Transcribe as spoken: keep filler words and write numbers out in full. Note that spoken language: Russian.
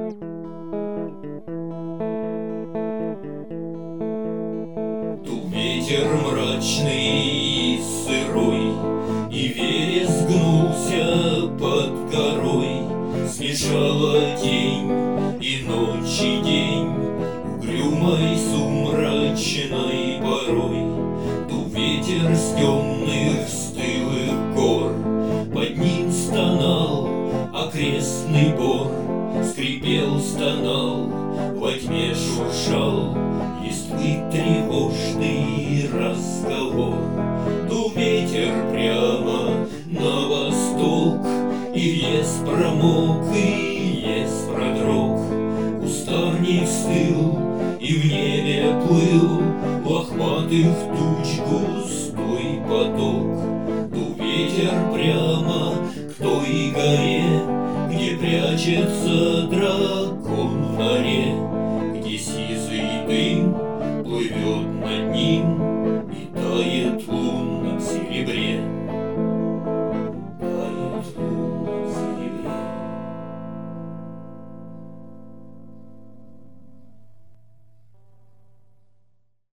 Дул ветер мрачный и сырой, и вереск гнулся под горой. Смешала тень и ночь и день угрюмой сумрачной порой. Дул ветер с темных стылых гор, под ним стонал окрестный бор. Скрипел, стонал, во тьме шуршал листвы тревожный разговор. Дул ветер прямо на восток, и лес промок, и лес продрог. Кустарник стыл, и в небе плыл лохматых туч густой поток. Дул ветер прямо к той горе, где прячется дракон в норе, где сизый дым плывет над ним.